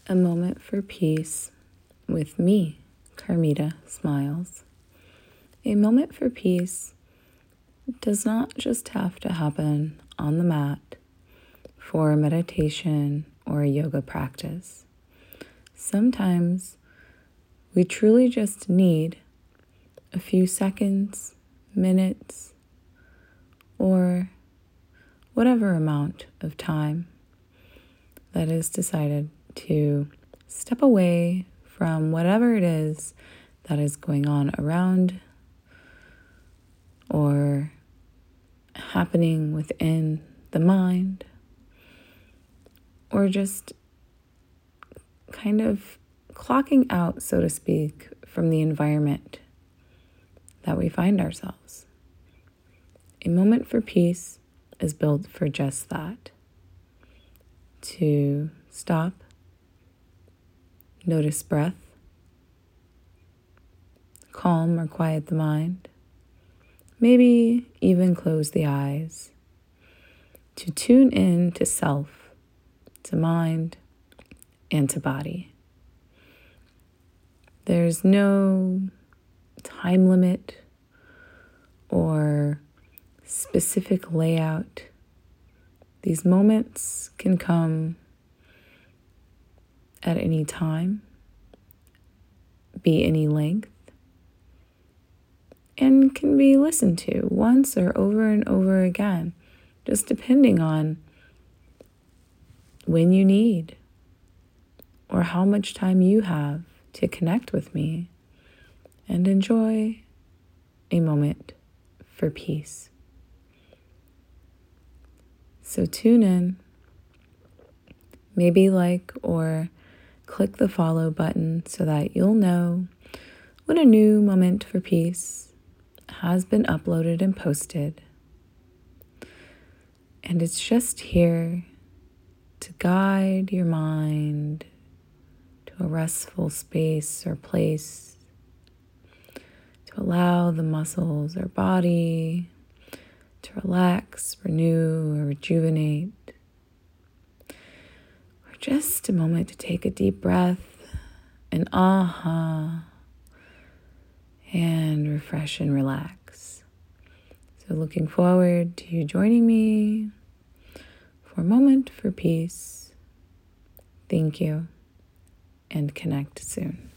A moment for peace with me, Carmita Smiles. A moment for peace does not just have to happen on the mat for a meditation or a yoga practice. Sometimes we truly just need a few seconds, minutes, or whatever amount of time that is decided to step away from whatever it is that is going on around or happening within the mind, or just kind of clocking out, so to speak, from the environment that we find ourselves. A moment for peace is built for just that. To stop, notice breath, calm or quiet the mind, maybe even close the eyes, to tune in to self, to mind, and to body. There's no time limit or specific layout. These moments can come at any time, be any length, and can be listened to once or over and over again, just depending on when you need or how much time you have to connect with me and enjoy a moment for peace. So tune in, maybe like or click the follow button so that you'll know when a new moment for peace has been uploaded and posted. And it's just here to guide your mind to a restful space or place, to allow the muscles or body to relax, renew, or rejuvenate. Or just a moment to take a deep breath and and refresh and relax. So looking forward to you joining me for a moment for peace. Thank you, and connect soon.